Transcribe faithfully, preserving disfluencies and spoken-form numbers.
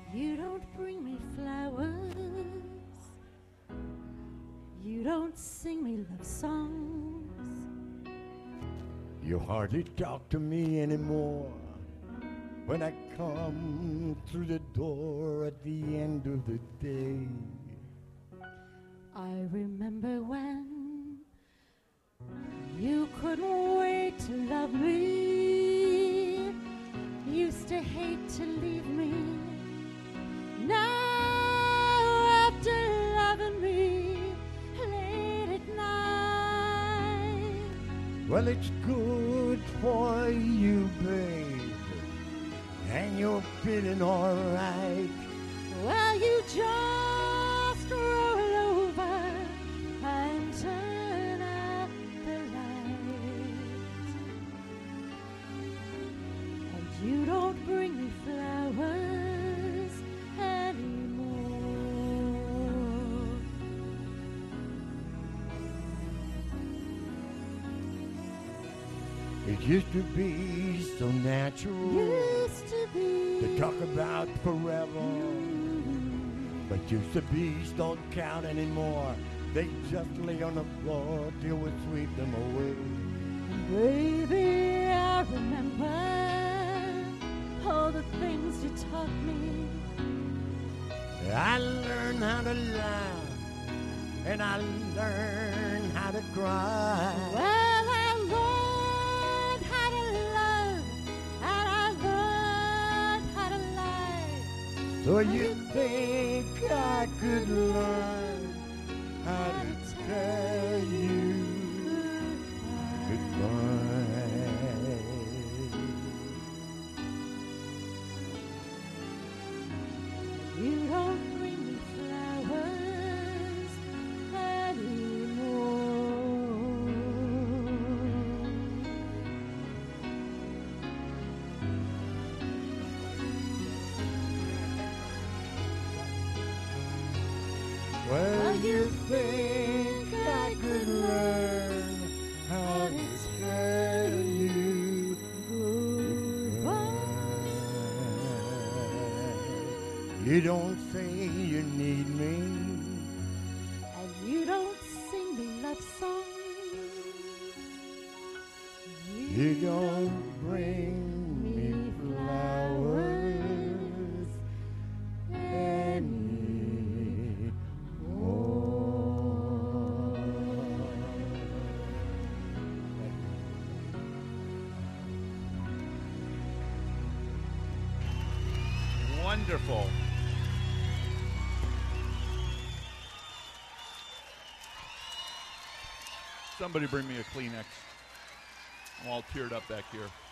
You don't bring me flowers. You don't sing me love songs. You hardly talk to me anymore when I come through the door at the end of the day. I remember when you couldn't wait to love me. Used to hate to leave me. Now after loving me late at night. Well, it's good for you, babe, and you're feeling all right. Well, you just roll over and turn out the lights. And you don't bring me flowers anymore. It used to be so natural Used to be to talk about forever. But used to be's don't count anymore. They just lay on the floor till we sweep them away. Baby, I remember all the things you taught me. I learned how to laugh, and I learned how to cry. Well, I learned how to love, and I learned how to lie. So you think I could learn how to tell you goodbye? You don't bring me flowers anymore. Well, you think I could learn how to tell you goodbye? You don't say you need me. And you don't sing me love songs. You don't bring me flowers anymore. Wonderful. Somebody bring me a Kleenex. I'm all teared up back here.